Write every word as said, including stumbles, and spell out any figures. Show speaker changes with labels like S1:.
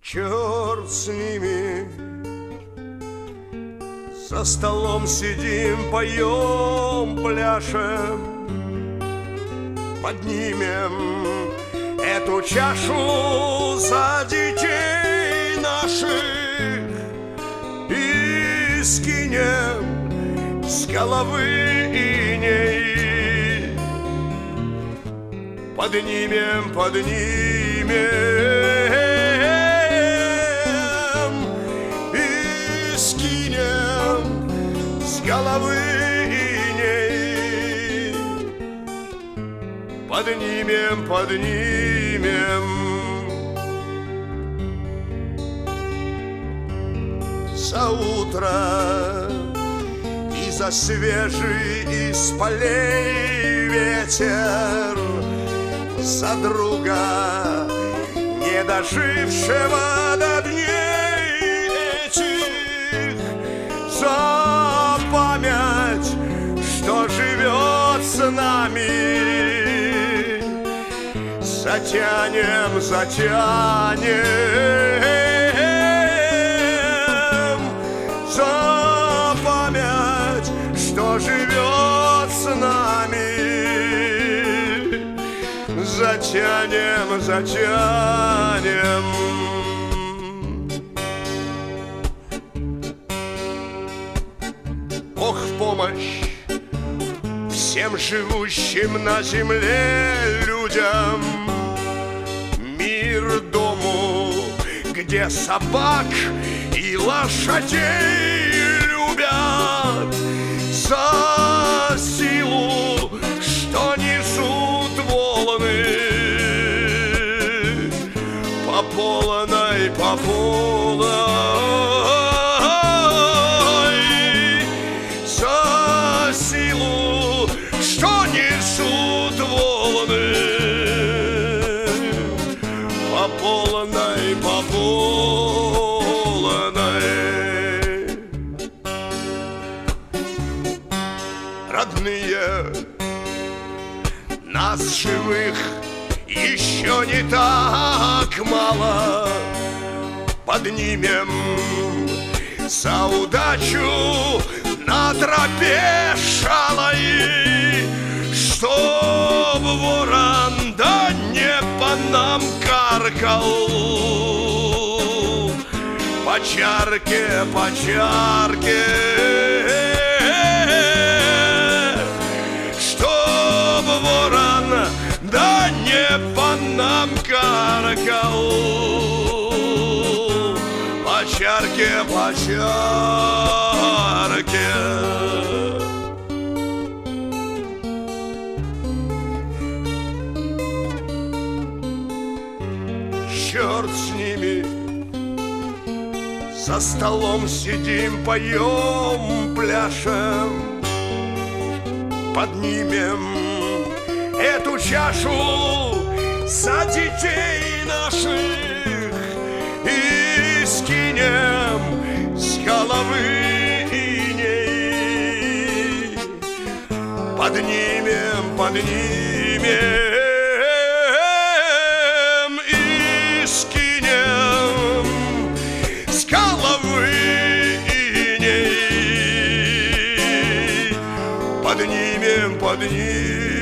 S1: Черт с ними, за столом сидим, поем, пляшем, поднимем эту чашу за детей наших и скинем с головы иней. Поднимем, поднимем и скинем с головы иней. Поднимем, поднимем. За утро и за свежий из полей ветер, за друга, не дожившего до дней этих, за память, что живет с нами. Затянем, затянем за память, что живет с нами. Затянем, затянем. Бог в помощь всем живущим на земле людям, мир дому, где собак и лошадей любят, за силу, что несут волны по полной, по полной, за силу, что несут волны по полной, по полной. Родные, нас живых еще не так мало. Поднимем за удачу на тропе шалой, чтоб ворон да не по нам каркал. По чарке, по чарке, чтоб ворон да не по нам каркал. По чарке, по чарке. Черт с ними, за столом сидим, поем, пляшем, поднимем эту чашу за детей наших и скинем с головы иней. Поднимем, поднимем и скинем с головы иней. Поднимем, поднимем.